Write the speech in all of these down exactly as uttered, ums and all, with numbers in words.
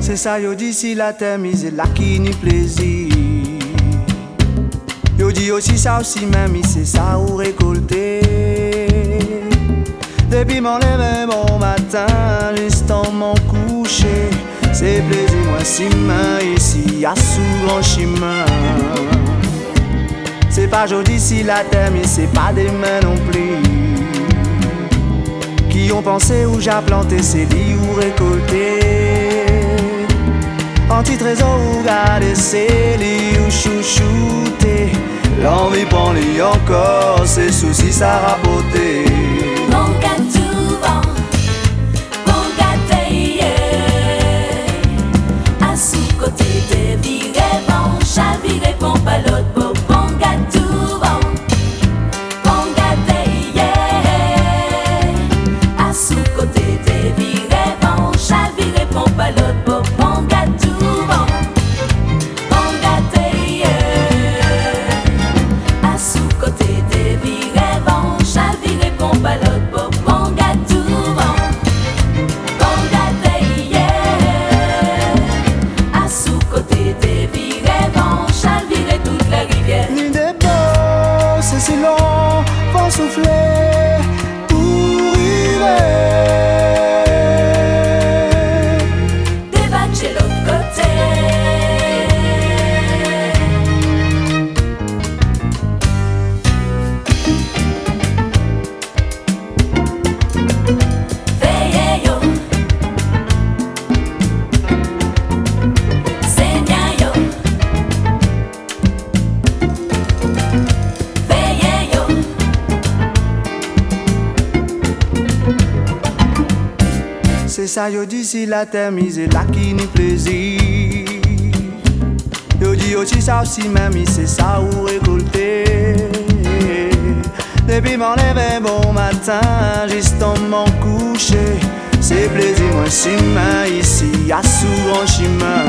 C'est ça yo dit si la terre mise là qui ni plaisir. Yo dit aussi ça aussi même c'est ça ou récolter. Depuis mon lever bon matin jusqu'à mon coucher, c'est plaisir moi si main ici à sous grand chemin. C'est pas jodi si la terre mais c'est pas des mains non plus. Qui ont pensé où j'ai planté c'est dit ou récolter. Anti-trésor ou garder c'est li ou chouchouter. L'envie prend li encore, c'est soucis ça rapoter. Bon gâteau, bon gâteau, à sous côté de viré, bon chaviré, bon palot, bon gâteau, bon gâteau, à sous côté de viré, bon chaviré, bon palot, bon gâteau, bon gâteau, à sous côté de viré, bon chaviré, bon palot, bon gâteau, bon gâteau, à sous côté de viré, bon chaviré toute la rivière. Ni des beaux, c'est si long, vont souffler pour river. Débattre chez l'autre côté. Veillez yo, Seigneur yo, veillez yo. C'est ça yo dit si la terre mise là qui ni plaisir. Yo dit aussi ça aussi même c'est ça ou récolter. Depuis mon lever bon matin jusqu'à mon coucher, c'est plaisir moi si main ici à sous grand chemin.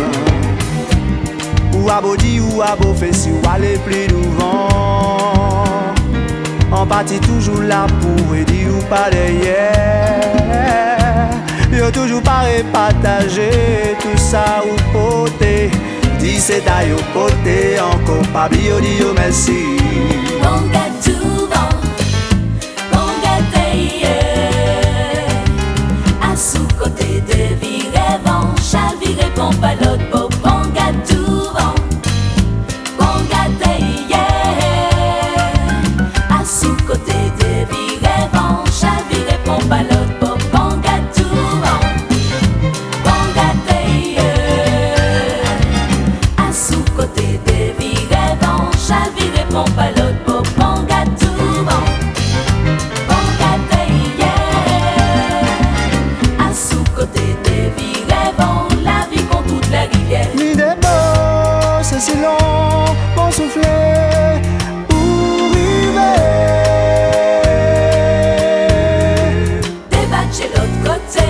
Ou à Bodi ou à Beaufessi ou à les plus devant. En partie toujours là pour aider ou pas derrière. Yo toujours pareil partager tout ça ou poter. Dis c'est d'ailleurs poter encore pas bio dit yo merci. Bon gâteau, bon gâteau, à sous côté de viré, bon chaviré, bon palot, bon gâteau, bon gâteau, à sous côté de viré, bon chaviré, bon palot, bon gâteau, bon gâteau, à sous côté de viré, bon chaviré, bon palot, bon gâteau, bon gâteau, à sous côté de viré, bon la vie con toute la rivière. Ni des beaux, c'est si long, bon souffler pour river. Débattre chez l'autre côté.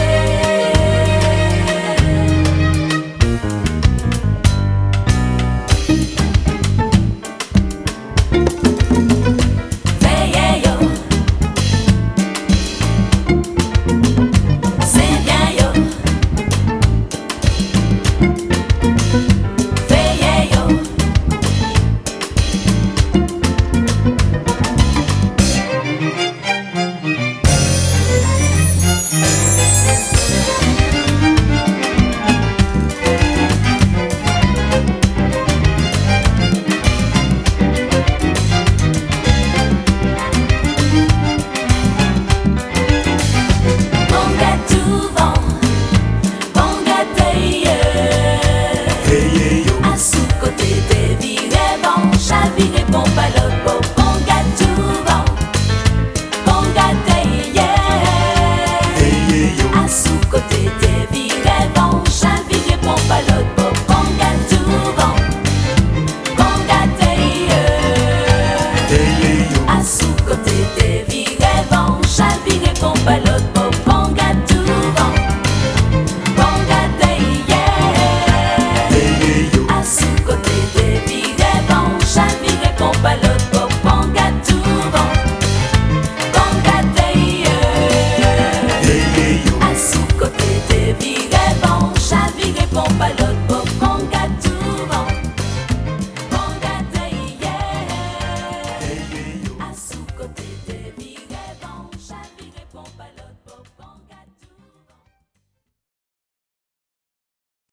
Veillez yo, c'est bien yo. Veillez yo. Bon gâteau, bon gâteau, Veillez yo, à sous côté de viré, bon chaviré, bon palot, bon gâteau, bon gâteau, veillez yo, à sous côté de viré, bon chaviré, bon palot, bon gâteau, bon gâteau, veillez yo. à sous côté de viré, bon chaviré, bon palot,